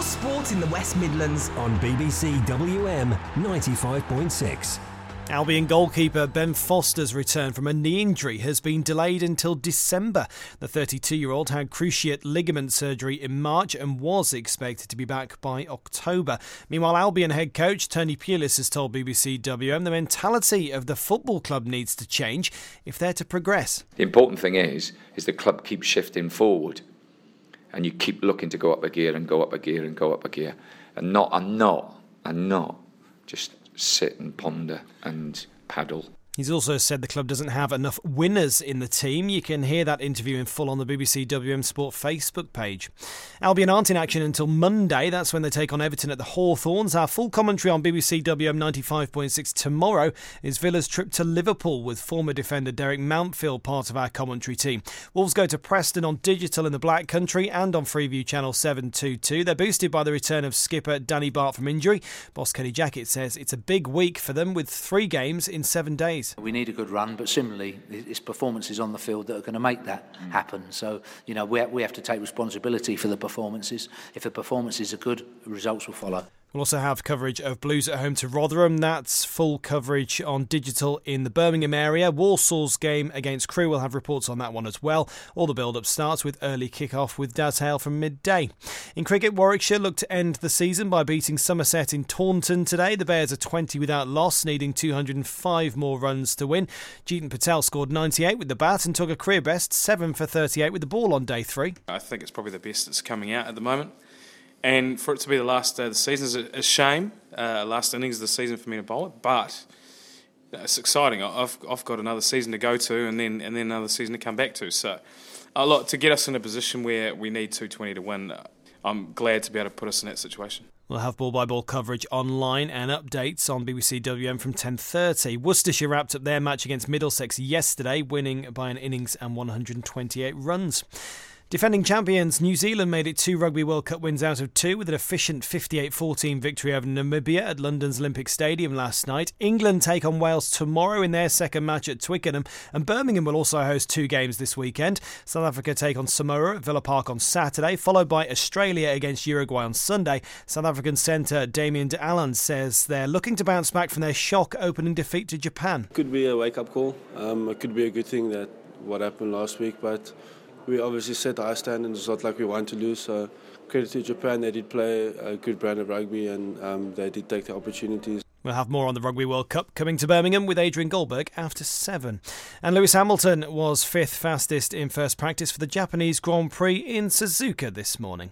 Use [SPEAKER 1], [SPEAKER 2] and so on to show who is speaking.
[SPEAKER 1] Sport in the West Midlands on BBC WM 95.6.
[SPEAKER 2] Albion goalkeeper Ben Foster's return from a knee injury has been delayed until December. The 32-year-old had cruciate ligament surgery in March and was expected to be back by October. Meanwhile, Albion head coach Tony Pulis has told BBC WM the mentality of the football club needs to change if they're to progress.
[SPEAKER 3] The important thing is the club keeps shifting forward and you keep looking to go up a gear and go up a gear and go up a gear and not just sit and ponder and paddle.
[SPEAKER 2] He's also said the club doesn't have enough winners in the team. You can hear that interview in full on the BBC WM Sport Facebook page. Albion aren't in action until Monday. That's when they take on Everton at the Hawthorns. Our full commentary on BBC WM 95.6 tomorrow is Villa's trip to Liverpool with former defender Derek Mountfield part of our commentary team. Wolves go to Preston on digital in the Black Country and on Freeview Channel 722. They're boosted by the return of skipper Danny Bart from injury. Boss Kenny Jackett says it's a big week for them with 3 games in 7 days.
[SPEAKER 4] We need a good run, but similarly, it's performances on the field that are going to make that happen. So, we have to take responsibility for the performances. If the performances are good, results will follow.
[SPEAKER 2] We'll also have coverage of Blues at home to Rotherham. That's full coverage on digital in the Birmingham area. Walsall's game against Crewe, we'll have reports on that one as well. All the build-up starts with early kick-off with Daz Hale from midday. In cricket, Warwickshire look to end the season by beating Somerset in Taunton today. The Bears are 20 without loss, needing 205 more runs to win. Jeetan Patel scored 98 with the bat and took a career best 7 for 38 with the ball on day 3.
[SPEAKER 5] I think it's probably the best that's coming out at the moment. And for it to be the last day of the season is a shame. Last innings of the season for me to bowl it, but it's exciting. I've got another season to go to, and then another season to come back to. So, a lot to get us in a position where we need 220 to win. I'm glad to be able to put us in that situation.
[SPEAKER 2] We'll have ball-by-ball coverage online and updates on BBC WM from 10:30. Worcestershire wrapped up their match against Middlesex yesterday, winning by an innings and 128 runs. Defending champions New Zealand made it 2 Rugby World Cup wins out of 2 with an efficient 58-14 victory over Namibia at London's Olympic Stadium last night. England take on Wales tomorrow in their second match at Twickenham, and Birmingham will also host 2 games this weekend. South Africa take on Samoa at Villa Park on Saturday, followed by Australia against Uruguay on Sunday. South African centre Damien de Allen says they're looking to bounce back from their shock opening defeat to Japan.
[SPEAKER 6] Could be a wake-up call. It could be a good thing that what happened last week, but we obviously set high standards. It's not like we want to lose. So credit to Japan. They did play a good brand of rugby and they did take the opportunities.
[SPEAKER 2] We'll have more on the Rugby World Cup coming to Birmingham with Adrian Goldberg after 7. And Lewis Hamilton was 5th fastest in first practice for the Japanese Grand Prix in Suzuka this morning.